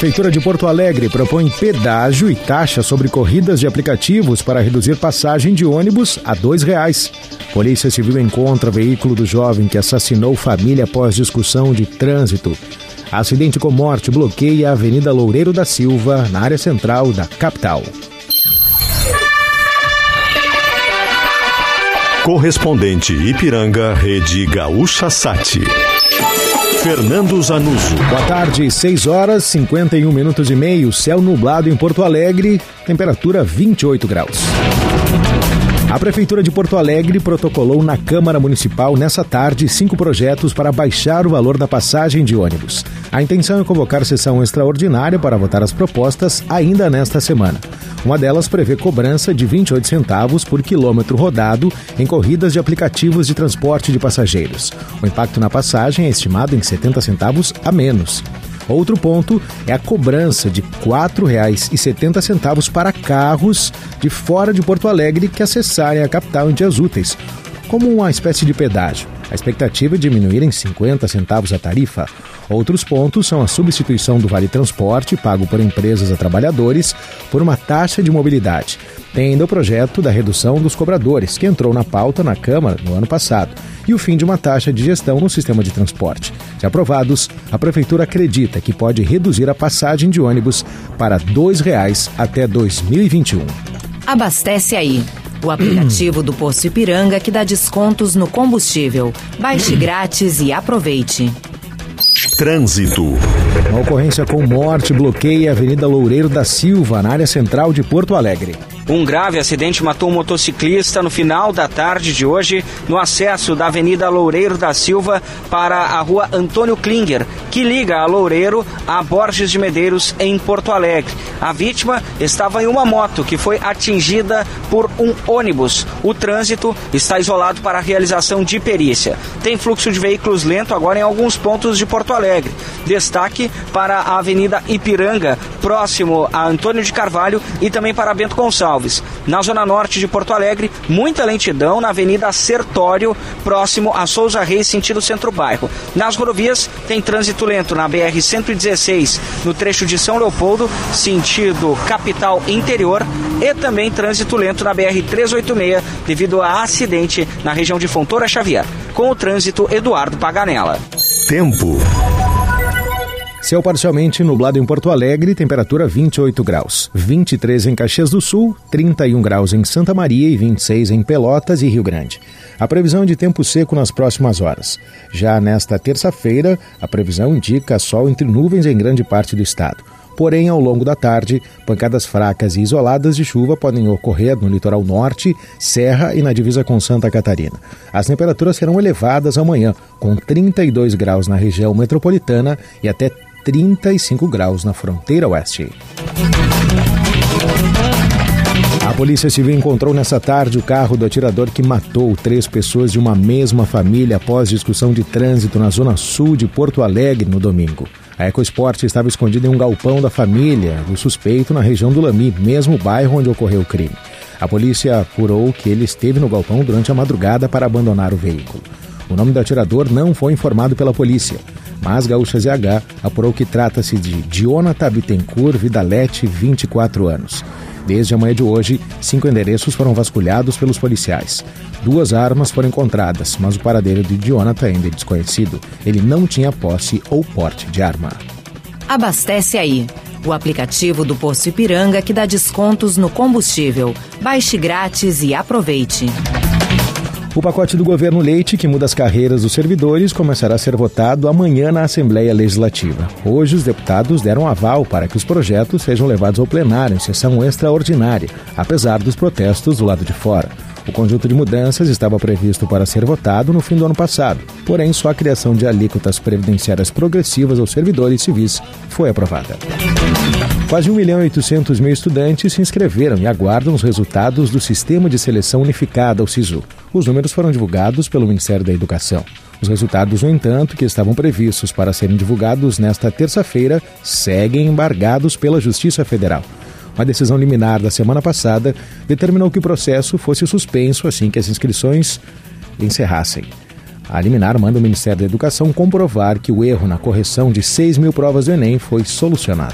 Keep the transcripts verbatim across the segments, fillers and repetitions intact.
Prefeitura de Porto Alegre propõe pedágio e taxa sobre corridas de aplicativos para reduzir passagem de ônibus a dois reais. Polícia Civil encontra veículo do jovem que assassinou família após discussão de trânsito. Acidente com morte bloqueia a Avenida Loureiro da Silva, na área central da capital. Correspondente Ipiranga, Rede Gaúcha Sat. Fernando Zanuso. Boa tarde, seis horas, cinquenta e um minutos e meio, céu nublado em Porto Alegre, temperatura vinte e oito graus. A Prefeitura de Porto Alegre protocolou na Câmara Municipal nessa tarde cinco projetos para baixar o valor da passagem de ônibus. A intenção é convocar sessão extraordinária para votar as propostas ainda nesta semana. Uma delas prevê cobrança de vinte e oito centavos por quilômetro rodado em corridas de aplicativos de transporte de passageiros. O impacto na passagem é estimado em setenta centavos a menos. Outro ponto é a cobrança de quatro reais e setenta centavos para carros de fora de Porto Alegre que acessarem a capital em dias úteis, como uma espécie de pedágio. A expectativa é diminuir em cinquenta centavos a tarifa. Outros pontos são a substituição do Vale Transporte, pago por empresas a trabalhadores, por uma taxa de mobilidade. Tem ainda o projeto da redução dos cobradores, que entrou na pauta na Câmara no ano passado, e o fim de uma taxa de gestão no sistema de transporte. Se aprovados, a Prefeitura acredita que pode reduzir a passagem de ônibus para dois reais até dois mil e vinte e um. Abastece aí. O aplicativo do Posto Ipiranga que dá descontos no combustível. Baixe grátis e aproveite. Trânsito. Uma ocorrência com morte bloqueia a Avenida Loureiro da Silva, na área central de Porto Alegre. Um grave acidente matou um motociclista no final da tarde de hoje, no acesso da Avenida Loureiro da Silva para a rua Antônio Klinger, que liga a Loureiro a Borges de Medeiros, em Porto Alegre. A vítima estava em uma moto que foi atingida por um ônibus. O trânsito está isolado para a realização de perícia. Tem fluxo de veículos lento agora em alguns pontos de Porto Alegre. Destaque para a Avenida Ipiranga, próximo a Antônio de Carvalho, e também para Bento Gonçalves. Na zona norte de Porto Alegre, muita lentidão na Avenida Sertório, próximo a Souza Reis, sentido centro-bairro. Nas rodovias, tem trânsito lento na B R cento e dezesseis, no trecho de São Leopoldo, sentido capital interior, e também trânsito lento na B R trezentos e oitenta e seis, devido a acidente na região de Fontoura Xavier. Com o trânsito, Eduardo Paganella. Tempo. Céu parcialmente nublado em Porto Alegre, temperatura vinte e oito graus. vinte e três em Caxias do Sul, trinta e um graus em Santa Maria e vinte e seis em Pelotas e Rio Grande. A previsão é de tempo seco nas próximas horas. Já nesta terça-feira, a previsão indica sol entre nuvens em grande parte do estado. Porém, ao longo da tarde, pancadas fracas e isoladas de chuva podem ocorrer no litoral norte, Serra e na divisa com Santa Catarina. As temperaturas serão elevadas amanhã, com trinta e dois graus na região metropolitana e até trinta e cinco graus na fronteira oeste. A Polícia Civil encontrou nessa tarde o carro do atirador que matou três pessoas de uma mesma família após discussão de trânsito na zona sul de Porto Alegre no domingo. A EcoSport estava escondida em um galpão da família do suspeito na região do Lami, mesmo bairro onde ocorreu o crime. A polícia apurou que ele esteve no galpão durante a madrugada para abandonar o veículo. O nome do atirador não foi informado pela polícia, mas Gaúcha Z H apurou que trata-se de Jonathan Bittencourt Vidalete, vinte e quatro anos. Desde a manhã de hoje, cinco endereços foram vasculhados pelos policiais. Duas armas foram encontradas, mas o paradeiro de Jonathan ainda é desconhecido. Ele não tinha posse ou porte de arma. Abastece aí. O aplicativo do Posto Ipiranga que dá descontos no combustível. Baixe grátis e aproveite. O pacote do governo Leite, que muda as carreiras dos servidores, começará a ser votado amanhã na Assembleia Legislativa. Hoje, os deputados deram aval para que os projetos sejam levados ao plenário em sessão extraordinária, apesar dos protestos do lado de fora. O conjunto de mudanças estava previsto para ser votado no fim do ano passado, porém só a criação de alíquotas previdenciárias progressivas aos servidores civis foi aprovada. Quase um milhão e oitocentos mil estudantes se inscreveram e aguardam os resultados do Sistema de Seleção Unificada, o SISU. Os números foram divulgados pelo Ministério da Educação. Os resultados, no entanto, que estavam previstos para serem divulgados nesta terça-feira, seguem embargados pela Justiça Federal. Uma decisão liminar da semana passada determinou que o processo fosse suspenso assim que as inscrições encerrassem. A liminar manda o Ministério da Educação comprovar que o erro na correção de seis mil provas do Enem foi solucionado.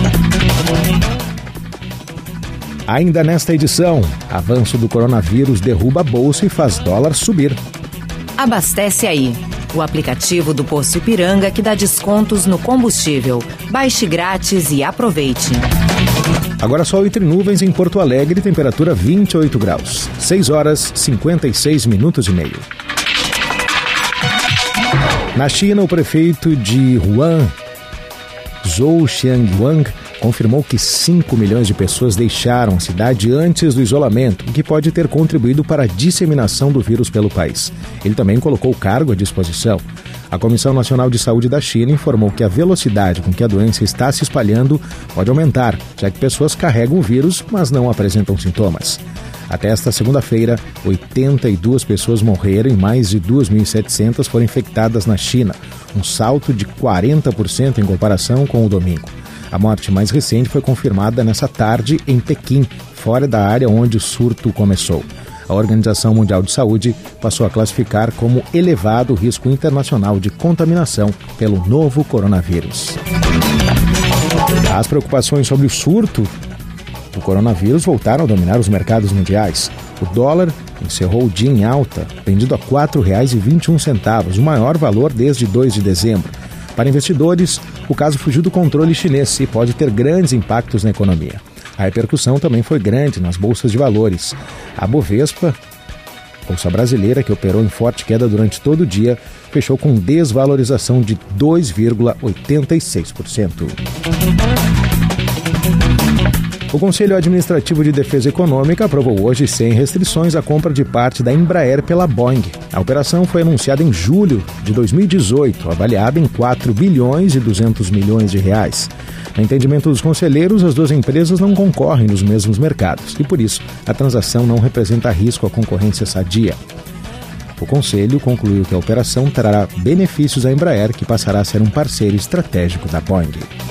Ainda nesta edição, avanço do coronavírus derruba a bolsa e faz dólar subir. Abastece Aí, o aplicativo do Posto Ipiranga que dá descontos no combustível. Baixe grátis e aproveite. Agora sol entre nuvens em Porto Alegre, temperatura vinte e oito graus. seis horas e cinquenta e seis minutos e meio. Na China, o prefeito de Wuhan, Zhou Xiangyuan, confirmou que cinco milhões de pessoas deixaram a cidade antes do isolamento, o que pode ter contribuído para a disseminação do vírus pelo país. Ele também colocou o cargo à disposição. A Comissão Nacional de Saúde da China informou que a velocidade com que a doença está se espalhando pode aumentar, já que pessoas carregam o vírus, mas não apresentam sintomas. Até esta segunda-feira, oitenta e duas pessoas morreram e mais de duas mil e setecentas foram infectadas na China, um salto de quarenta por cento em comparação com o domingo. A morte mais recente foi confirmada nessa tarde em Pequim, fora da área onde o surto começou. A Organização Mundial de Saúde passou a classificar como elevado o risco internacional de contaminação pelo novo coronavírus. As preocupações sobre o surto do coronavírus voltaram a dominar os mercados mundiais. O dólar encerrou o dia em alta, vendido a quatro reais e vinte e um centavos, o maior valor desde dois de dezembro. Para investidores, o caso fugiu do controle chinês e pode ter grandes impactos na economia. A repercussão também foi grande nas bolsas de valores. A Bovespa, bolsa brasileira, que operou em forte queda durante todo o dia, fechou com desvalorização de dois vírgula oitenta e seis por cento. O Conselho Administrativo de Defesa Econômica aprovou hoje, sem restrições, a compra de parte da Embraer pela Boeing. A operação foi anunciada em julho de dois mil e dezoito, avaliada em quatro bilhões e duzentos milhões de reais. No entendimento dos conselheiros, as duas empresas não concorrem nos mesmos mercados e, por isso, a transação não representa risco à concorrência sadia. O Conselho concluiu que a operação trará benefícios à Embraer, que passará a ser um parceiro estratégico da Boeing.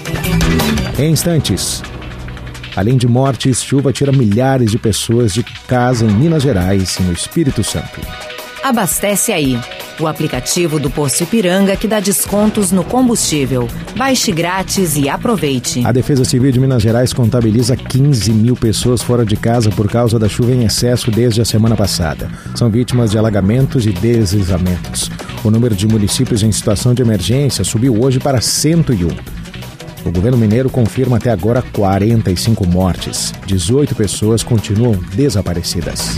Em instantes, além de mortes, chuva tira milhares de pessoas de casa em Minas Gerais e no Espírito Santo. Abastece Aí, o aplicativo do Posto Ipiranga que dá descontos no combustível. Baixe grátis e aproveite. A Defesa Civil de Minas Gerais contabiliza quinze mil pessoas fora de casa por causa da chuva em excesso desde a semana passada. São vítimas de alagamentos e deslizamentos. O número de municípios em situação de emergência subiu hoje para cento e um. O governo mineiro confirma até agora quarenta e cinco mortes. dezoito pessoas continuam desaparecidas.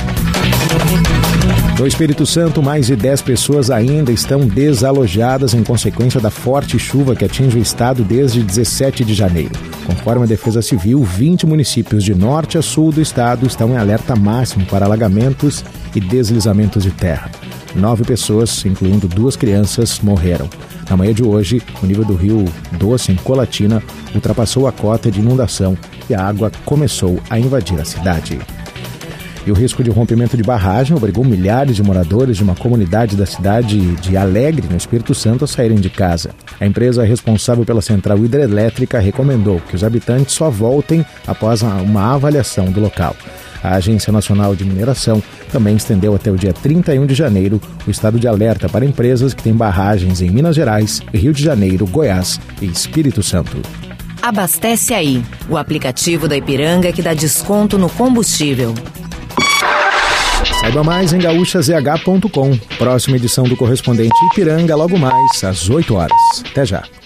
No Espírito Santo, mais de dez pessoas ainda estão desalojadas em consequência da forte chuva que atinge o estado desde dezessete de janeiro. Conforme a Defesa Civil, vinte municípios de norte a sul do estado estão em alerta máximo para alagamentos e deslizamentos de terra. Nove pessoas, incluindo duas crianças, morreram. Na manhã de hoje, o nível do rio Doce, em Colatina, ultrapassou a cota de inundação e a água começou a invadir a cidade. E o risco de rompimento de barragem obrigou milhares de moradores de uma comunidade da cidade de Alegre, no Espírito Santo, a saírem de casa. A empresa responsável pela central hidrelétrica recomendou que os habitantes só voltem após uma avaliação do local. A Agência Nacional de Mineração também estendeu até o dia trinta e um de janeiro o estado de alerta para empresas que têm barragens em Minas Gerais, Rio de Janeiro, Goiás e Espírito Santo. Abastece Aí, o aplicativo da Ipiranga que dá desconto no combustível. Saiba mais em gaúcha z h ponto com. Próxima edição do Correspondente Ipiranga logo mais às oito horas. Até já.